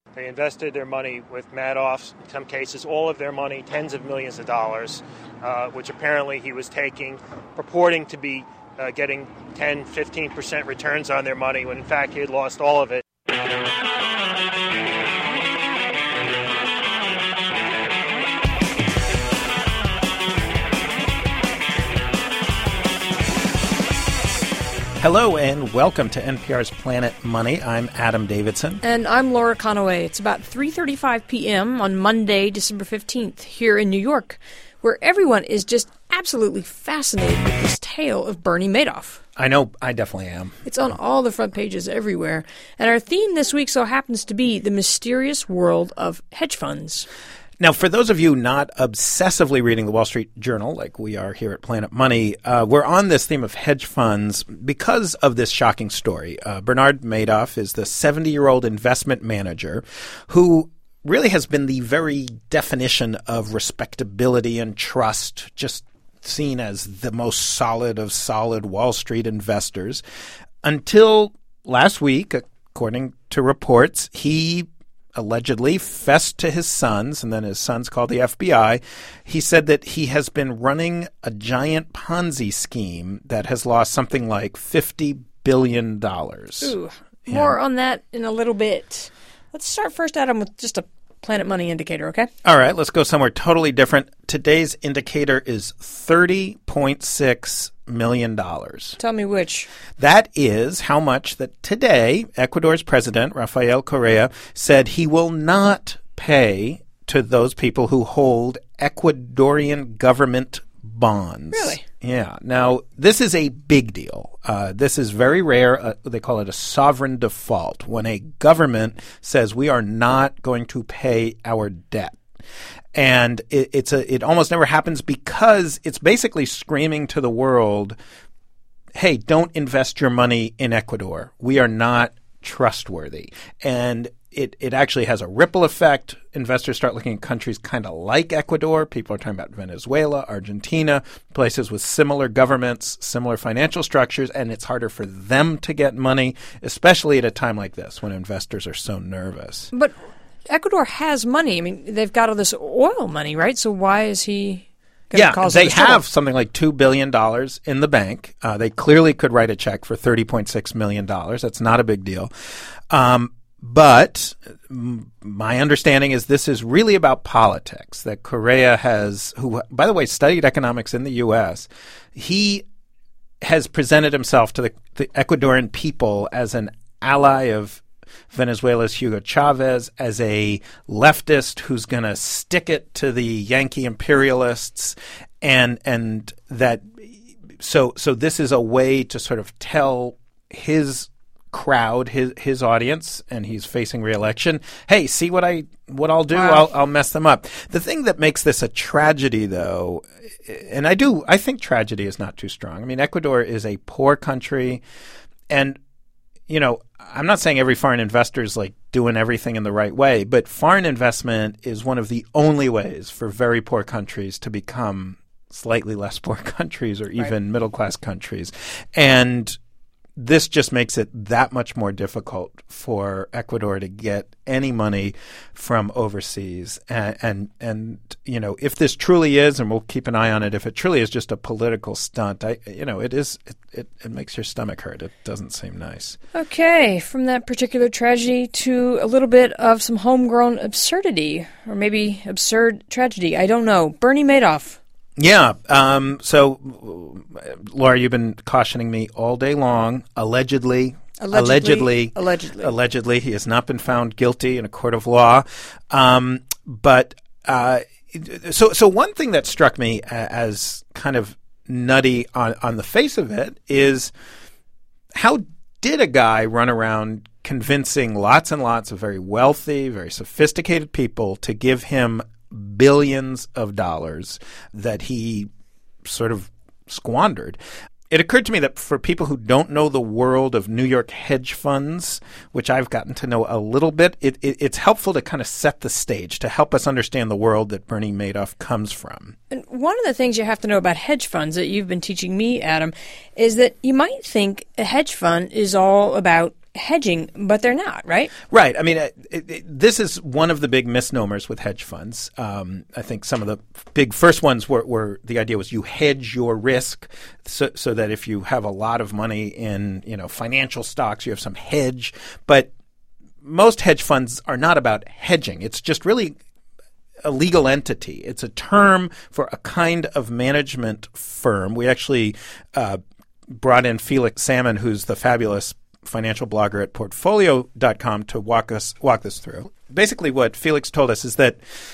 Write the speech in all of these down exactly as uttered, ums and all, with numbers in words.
They invested their money with Madoff, in some cases all of their money, tens of millions of dollars, uh, which apparently he was taking, purporting to be uh, getting ten, fifteen percent returns on their money, when in fact he had lost all of it. Hello and welcome to N P R's Planet Money. I'm Adam Davidson. And I'm Laura Conaway. It's about three thirty-five p.m. on Monday, December fifteenth, here in New York, where everyone is just absolutely fascinated with this tale of Bernie Madoff. I know, I definitely am. It's on all the front pages everywhere. And our theme this week so happens to be the mysterious world of hedge funds. Now, for those of you not obsessively reading the Wall Street Journal, like we are here at Planet Money, uh, we're on this theme of hedge funds because of this shocking story. Uh, Bernard Madoff is the seventy-year-old investment manager who really has been the very definition of respectability and trust, just seen as the most solid of solid Wall Street investors. Until last week, according to reports, he allegedly fessed to his sons, and then his sons called the F B I. He said that he has been running a giant Ponzi scheme that has lost something like fifty billion dollars. Ooh, yeah. More on that in a little bit. Let's start first, Adam, with just a Planet Money indicator, okay? All right, let's go somewhere totally different. Today's indicator is thirty point six million dollars. Tell me which. That is how much that today Ecuador's president, Rafael Correa, said he will not pay to those people who hold Ecuadorian government bonds. Really? Yeah. Now, this is a big deal. Uh, this is very rare. Uh, they call it a sovereign default, when a government says we are not going to pay our debt. And it, it's a, it almost never happens because it's basically screaming to the world, hey, don't invest your money in Ecuador. We are not trustworthy. And it, it actually has a ripple effect. Investors start looking at countries kind of like Ecuador. People are talking about Venezuela, Argentina, places with similar governments, similar financial structures, and it's harder for them to get money, especially at a time like this when investors are so nervous. But Ecuador has money. I mean, they've got all this oil money, right? So why is he going to yeah, cause they this have trouble? something like two billion dollars in the bank. Uh, they clearly could write a check for thirty point six million dollars. That's not a big deal. Um, but m- my understanding is this is really about politics, that Correa has, who, by the way, studied economics in the U S, he has presented himself to the, the Ecuadorian people as an ally of Venezuela's Hugo Chavez, as a leftist who's going to stick it to the Yankee imperialists, and and that so so this is a way to sort of tell his crowd, his his audience, and he's facing re-election, hey, see what I what I'll do? Wow. I'll I'll mess them up. The thing that makes this a tragedy, though, and I do I think tragedy is not too strong. I mean, Ecuador is a poor country, and you know, I'm not saying every foreign investor is like doing everything in the right way, but foreign investment is one of the only ways for very poor countries to become slightly less poor countries, or even right. middle-class countries. And this just makes it that much more difficult for Ecuador to get any money from overseas. And, and, and, you know, if this truly is, and we'll keep an eye on it, if it truly is just a political stunt, I, you know, it is, it, it, it makes your stomach hurt. It doesn't seem nice. Okay, from that particular tragedy to a little bit of some homegrown absurdity, or maybe absurd tragedy. I don't know. Bernie Madoff. Yeah. Um, so, Laura, you've been cautioning me all day long. Allegedly, Allegedly. allegedly, Allegedly. allegedly, he has not been found guilty in a court of law. Um, but uh, so, so one thing that struck me as kind of nutty on, on the face of it is, how did a guy run around convincing lots and lots of very wealthy, very sophisticated people to give him billions of dollars that he sort of squandered? It occurred to me that for people who don't know the world of New York hedge funds, which I've gotten to know a little bit, it, it, it's helpful to kind of set the stage to help us understand the world that Bernie Madoff comes from. And one of the things you have to know about hedge funds that you've been teaching me, Adam, is that you might think a hedge fund is all about hedging, but they're not, right? Right. I mean, it, it, this is one of the big misnomers with hedge funds. Um, I think some of the big first ones were, were the idea was you hedge your risk so, so that if you have a lot of money in, you know, financial stocks, you have some hedge. But most hedge funds are not about hedging. It's just really a legal entity. It's a term for a kind of management firm. We actually uh, brought in Felix Salmon, who's the fabulous financial blogger at portfolio dot com, to walk us walk this through. Basically what Felix told us is that,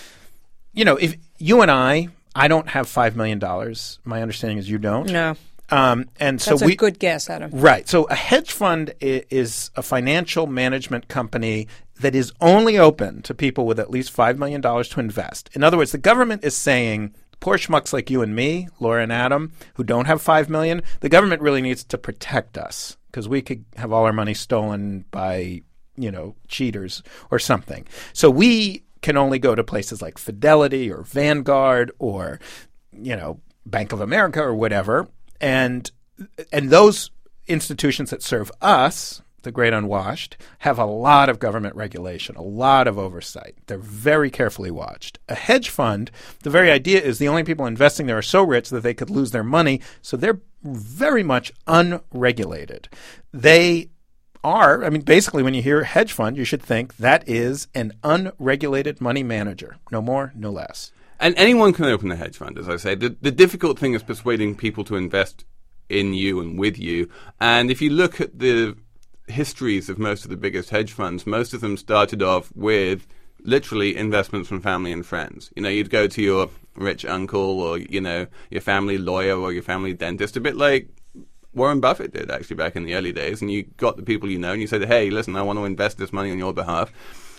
you know, if you and I, I don't have five million dollars. My understanding is you don't. No. Um, and so That's a we, good guess, Adam. Right. So a hedge fund i- is a financial management company that is only open to people with at least five million dollars to invest. In other words, the government is saying, poor schmucks like you and me, Laura and Adam, who don't have five million dollars, the government really needs to protect us because we could have all our money stolen by, you know, cheaters or something. So we can only go to places like Fidelity or Vanguard or, you know, Bank of America or whatever. And and those institutions that serve us, the great unwashed, have a lot of government regulation, a lot of oversight. They're very carefully watched. A hedge fund, the very idea is the only people investing there are so rich that they could lose their money, so they're very much unregulated. They are, I mean, basically when you hear hedge fund, you should think that is an unregulated money manager. No more, no less. And anyone can open a hedge fund, as I say. The, the difficult thing is persuading people to invest in you and with you. And if you look at the histories of most of the biggest hedge funds, most of them started off with literally investments from family and friends. You know, you'd go to your rich uncle or, you know, your family lawyer or your family dentist, a bit like Warren Buffett did actually back in the early days. And you got the people you know and you said, hey, listen, I want to invest this money on your behalf.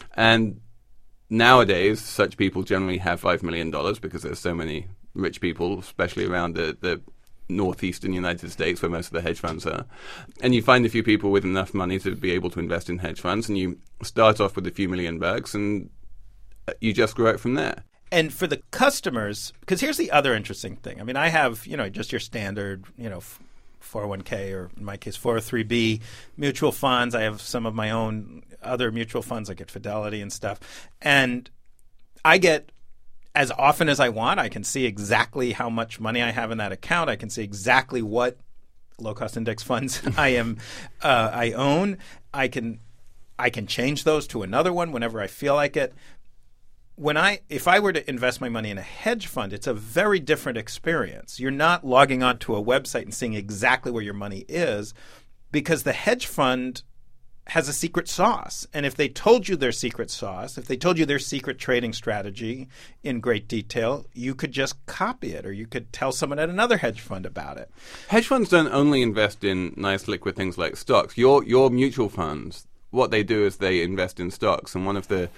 And nowadays, such people generally have five million dollars because there's so many rich people, especially around the, the northeastern United States where most of the hedge funds are. And you find a few people with enough money to be able to invest in hedge funds, and you start off with a few million bucks, and you just grow it from there. And for the customers, because here's the other interesting thing. I mean, I have, you know, just your standard, you know, four oh one k or in my case four oh three b mutual funds. I have some of my own other mutual funds like at Fidelity and stuff. And I get as often as I want. I can see exactly how much money I have in that account. I can see exactly what low-cost index funds I am uh, I own. I can I can change those to another one whenever I feel like it. When I, if I were to invest my money in a hedge fund, it's a very different experience. You're not logging onto a website and seeing exactly where your money is because the hedge fund has a secret sauce. And if they told you their secret sauce, if they told you their secret trading strategy in great detail, you could just copy it or you could tell someone at another hedge fund about it. Hedge funds don't only invest in nice liquid things like stocks. Your your mutual funds, what they do is they invest in stocks. And one of the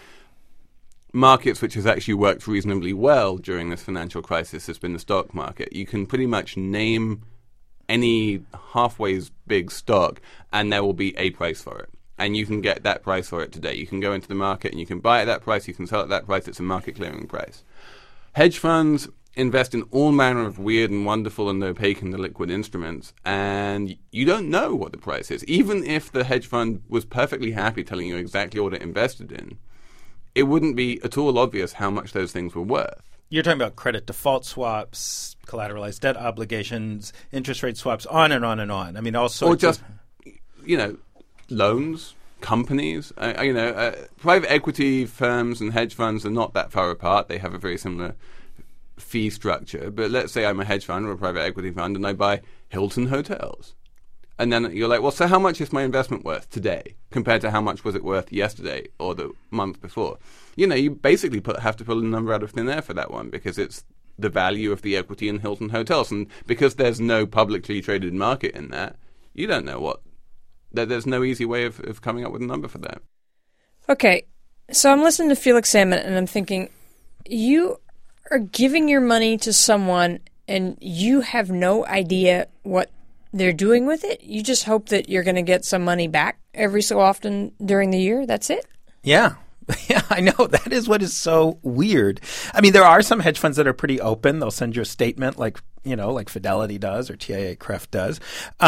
markets which has actually worked reasonably well during this financial crisis has been the stock market. You can pretty much name any halfway big stock and there will be a price for it. And you can get that price for it today. You can go into the market and you can buy at that price, you can sell at that price. It's a market clearing price. Hedge funds invest in all manner of weird and wonderful and opaque and illiquid instruments, and you don't know what the price is. Even if the hedge fund was perfectly happy telling you exactly what it invested in, it wouldn't be at all obvious how much those things were worth. You're talking about credit default swaps, collateralized debt obligations, interest rate swaps, on and on and on. I mean, all sorts Or just, of... you know, loans, companies. Uh, you know, uh, private equity firms and hedge funds are not that far apart. They have a very similar fee structure. But let's say I'm a hedge fund or a private equity fund and I buy Hilton hotels. And then you're like, well, so how much is my investment worth today compared to how much was it worth yesterday or the month before? You know, you basically put, have to pull a number out of thin air for that one because it's the value of the equity in Hilton hotels. And because there's no publicly traded market in that, you don't know what. There's no easy way of, of coming up with a number for that. Okay, so I'm listening to Felix Salmon and I'm thinking, you are giving your money to someone and you have no idea what they're doing with it? You just hope that you're going to get some money back every so often during the year? That's it? Yeah. Yeah, I know. That is what is so weird. I mean, there are some hedge funds that are pretty open. They'll send you a statement like, you know, like Fidelity does or T I A-C R E F does. Um,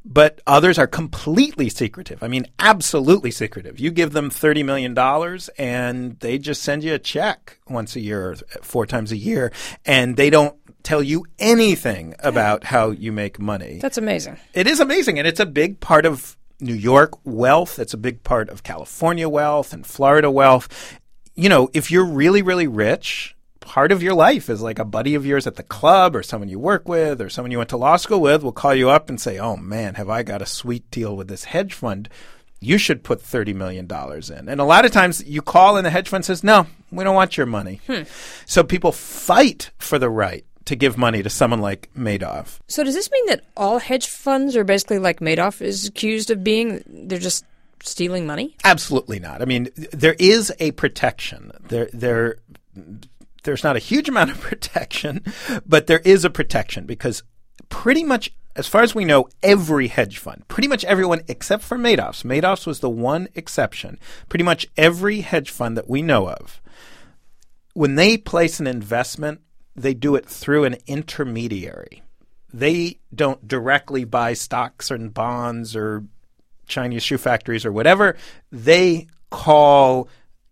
but others are completely secretive. I mean, absolutely secretive. You give them thirty million dollars and they just send you a check once a year or four times a year, and they don't tell you anything about how you make money. That's amazing. It is amazing, and it's a big part of New York wealth. It's a big part of California wealth and Florida wealth. You know, if you're really, really rich, part of your life is like a buddy of yours at the club or someone you work with or someone you went to law school with will call you up and say, oh, man, have I got a sweet deal with this hedge fund. You should put thirty million dollars in. And a lot of times you call and the hedge fund says, no, we don't want your money. Hmm. So people fight for the right to give money to someone like Madoff. So does this mean that all hedge funds are basically like Madoff is accused of being? They're just stealing money? Absolutely not. I mean, there is a protection. There, there, there's not a huge amount of protection, but there is a protection because pretty much, as far as we know, every hedge fund, pretty much everyone except for Madoff's, Madoff's was the one exception, pretty much every hedge fund that we know of, when they place an investment, they do it through an intermediary. They don't directly buy stocks and bonds or Chinese shoe factories or whatever. They call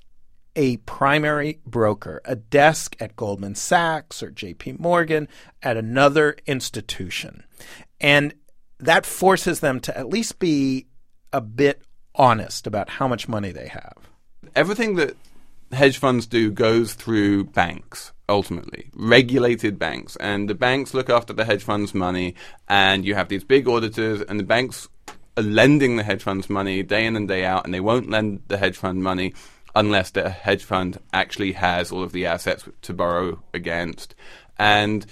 a primary broker, a desk at Goldman Sachs or J P Morgan, at another institution. And that forces them to at least be a bit honest about how much money they have. Everything that hedge funds do goes through banks, ultimately, regulated banks. And the banks look after the hedge funds' money, and you have these big auditors, and the banks are lending the hedge funds money day in and day out, and they won't lend the hedge fund money unless the hedge fund actually has all of the assets to borrow against. And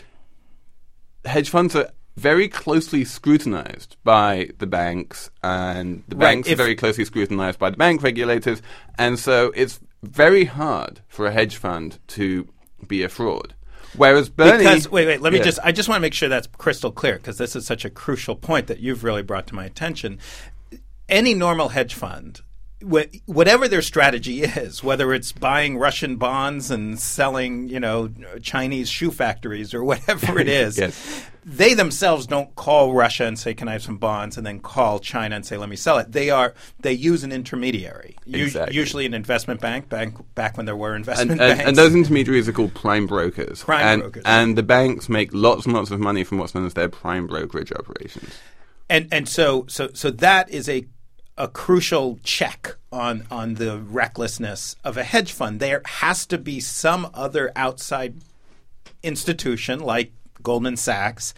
hedge funds are very closely scrutinized by the banks, and the Right, banks if- are very closely scrutinized by the bank regulators. And so it's very hard for a hedge fund to be a fraud. Whereas Bernie... Because, wait, wait, let me Yeah. just, I just want to make sure that's crystal clear because this is such a crucial point that you've really brought to my attention. Any normal hedge fund, wh- whatever their strategy is, whether it's buying Russian bonds and selling, you know, Chinese shoe factories or whatever it is, Yes. they themselves don't call Russia and say, can I have some bonds, and then call China and say, let me sell it. They are they use an intermediary, U- Exactly. usually an investment bank, bank back when there were investment And, and, banks. and those intermediaries are called prime brokers. Prime and, brokers. And the banks make lots and lots of money from what's known as their prime brokerage operations. And and so so so that is a a crucial check on on the recklessness of a hedge fund. There has to be some other outside institution like Goldman Sachs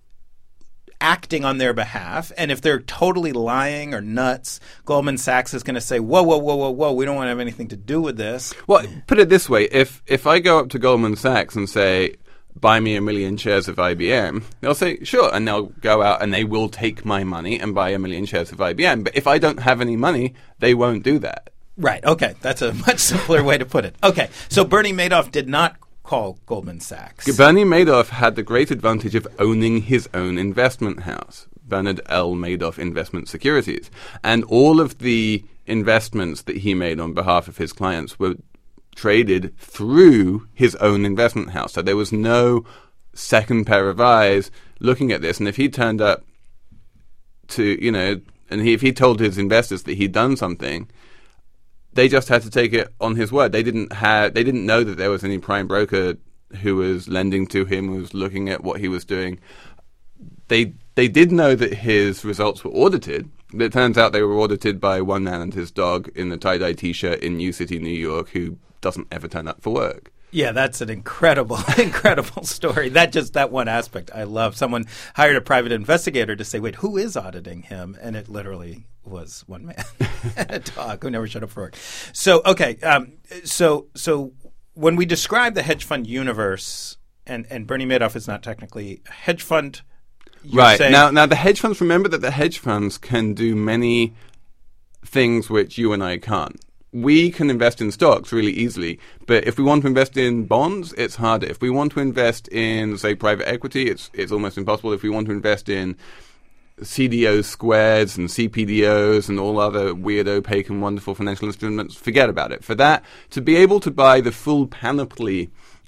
acting on their behalf. And if they're totally lying or nuts, Goldman Sachs is going to say, whoa, whoa, whoa, whoa, whoa, we don't want to have anything to do with this. Well, put it this way. If if I go up to Goldman Sachs and say, buy me a million shares of I B M, they'll say, sure. And they'll go out and they will take my money and buy a million shares of I B M. But if I don't have any money, they won't do that. Right. Okay. That's a much simpler way to put it. Okay. So Bernie Madoff did not call Goldman Sachs. Bernie Madoff had the great advantage of owning his own investment house, Bernard L. Madoff Investment Securities. And all of the investments that he made on behalf of his clients were traded through his own investment house. So there was no second pair of eyes looking at this. And if he turned up to, you know, and he, if he told his investors that he'd done something, they just had to take it on his word. They didn't have, they didn't know that there was any prime broker who was lending to him, who was looking at what he was doing. They they did know that his results were audited. It turns out they were audited by one man and his dog in a tie-dye T-shirt in New City, New York, who doesn't ever turn up for work. Yeah, that's an incredible, incredible story. That just that one aspect I love. Someone hired a private investigator to say, wait, who is auditing him? And it literally was one man and a dog who never showed up for work. So, okay, um, so so when we describe the hedge fund universe, and, and Bernie Madoff is not technically a hedge fund, you're Right. saying- Now, now, the hedge funds, remember that the hedge funds can do many things which you and I can't. We can invest in stocks really easily, but if we want to invest in bonds, it's harder. If we want to invest in, say, private equity, it's it's almost impossible. If we want to invest in C D O squares and C P D Os and all other weird, opaque and wonderful financial instruments, forget about it. For that, to be able to buy the full panoply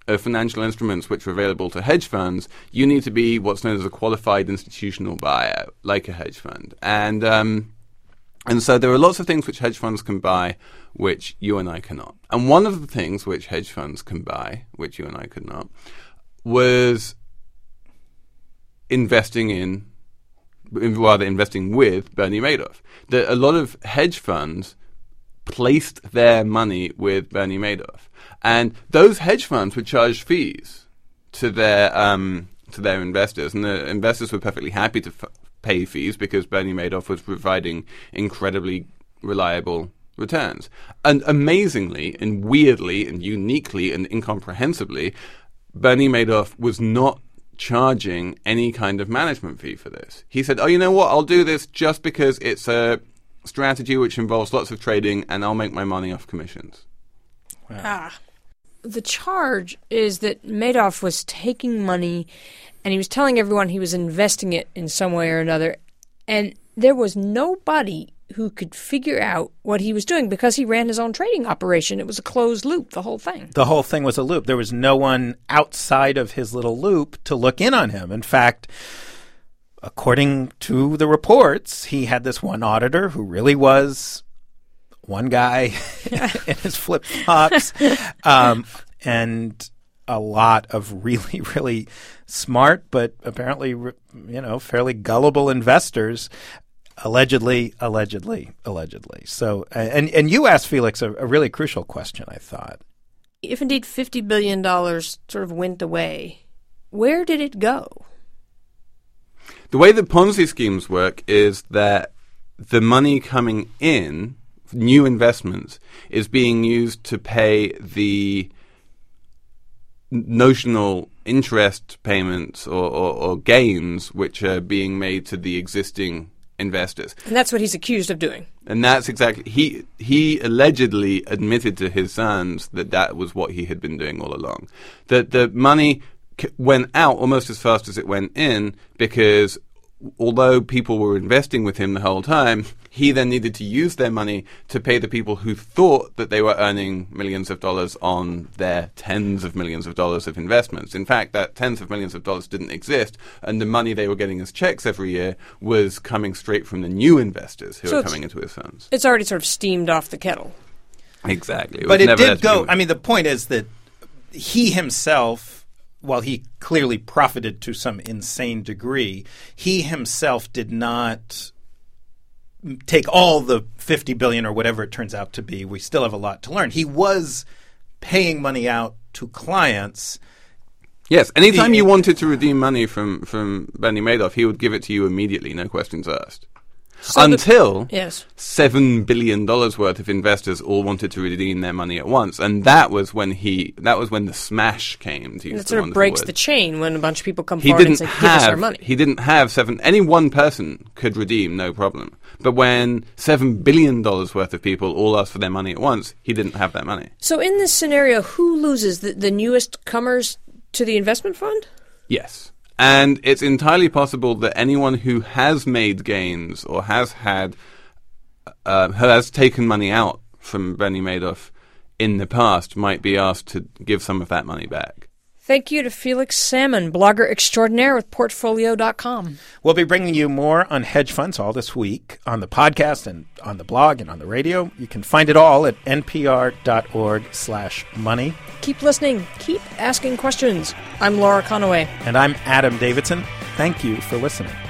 of financial instruments which are available to hedge funds, you need to be what's known as a qualified institutional buyer, like a hedge fund. And um, and so there are lots of things which hedge funds can buy which you and I cannot. And one of the things which hedge funds can buy, which you and I could not, was investing in, rather investing with Bernie Madoff. That a lot of hedge funds placed their money with Bernie Madoff. And those hedge funds would charge fees to their um, to their investors, and the investors were perfectly happy to f- pay fees because Bernie Madoff was providing incredibly reliable returns. And amazingly and weirdly and uniquely and incomprehensibly, Bernie Madoff was not charging any kind of management fee for this. He said, oh, you know what, I'll do this just because it's a strategy which involves lots of trading and I'll make my money off commissions. Wow. Ah. The charge is that Madoff was taking money and he was telling everyone he was investing it in some way or another. And there was nobody who could figure out what he was doing because he ran his own trading operation. It was a closed loop, the whole thing. The whole thing was a loop. There was no one outside of his little loop to look in on him. In fact, according to the reports, he had this one auditor who really was one guy in his flip-flops, um, and a lot of really, really smart, but apparently, you know, fairly gullible investors, allegedly, allegedly, allegedly. So, and and you asked Felix a, a really crucial question, I thought. If indeed fifty billion dollars sort of went away, where did it go? The way that Ponzi schemes work is that the money coming in, new investments, is being used to pay the notional interest payments or, or, or gains which are being made to the existing investors. And that's what he's accused of doing. And that's exactly, he he allegedly admitted to his sons that that was what he had been doing all along. That the money c- went out almost as fast as it went in because although people were investing with him the whole time, he then needed to use their money to pay the people who thought that they were earning millions of dollars on their tens of millions of dollars of investments. In fact, that tens of millions of dollars didn't exist, and the money they were getting as checks every year was coming straight from the new investors who so were coming into his funds. It's already sort of steamed off the kettle. Exactly. It but it did go, with- I mean, the point is that he himself, while he clearly profited to some insane degree, he himself did not take all the fifty billion dollars or whatever it turns out to be. We still have a lot to learn. He was paying money out to clients. Yes, anytime The- you wanted to redeem money from, from Bernie Madoff, he would give it to you immediately, no questions asked. So Until the, yes. seven billion dollars worth of investors all wanted to redeem their money at once. And that was when he that was when the smash came, to use And it the sort of wonderful breaks word. the chain when a bunch of people come He forward and didn't say, give us our have money. he didn't have seven any one person could redeem, no problem. But when seven billion dollars worth of people all asked for their money at once, he didn't have that money. So in this scenario, who loses? The, the newest comers to the investment fund? Yes. And it's entirely possible that anyone who has made gains or has had uh, has taken money out from Bernie Madoff in the past might be asked to give some of that money back. Thank you to Felix Salmon, blogger extraordinaire with Portfolio dot com. We'll be bringing you more on hedge funds all this week on the podcast and on the blog and on the radio. You can find it all at npr.org slash money. Keep listening. Keep asking questions. I'm Laura Conaway. And I'm Adam Davidson. Thank you for listening.